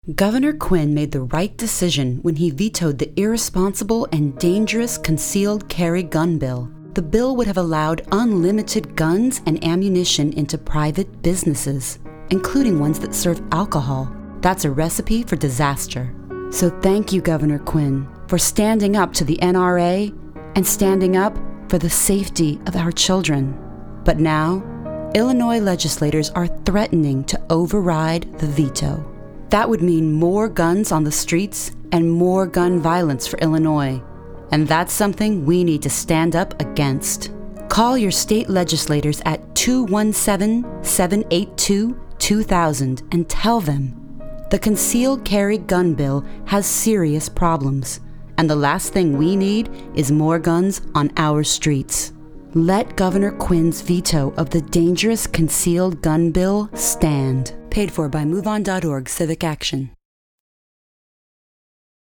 Governor Quinn made the right decision when he vetoed the irresponsible and dangerous concealed carry gun bill. The bill would have allowed unlimited guns and ammunition into private businesses, including ones that serve alcohol. That's a recipe for disaster. So thank you, Governor Quinn, for standing up to the NRA and standing up for the safety of our children. But now, Illinois legislators are threatening to override the veto. That would mean more guns on the streets and more gun violence for Illinois. And that's something we need to stand up against. Call your state legislators at 217-782-2000 and tell them the concealed carry gun bill has serious problems, and the last thing we need is more guns on our streets. Let Governor Quinn's veto of the dangerous concealed gun bill stand. Paid for by MoveOn.org Civic Action.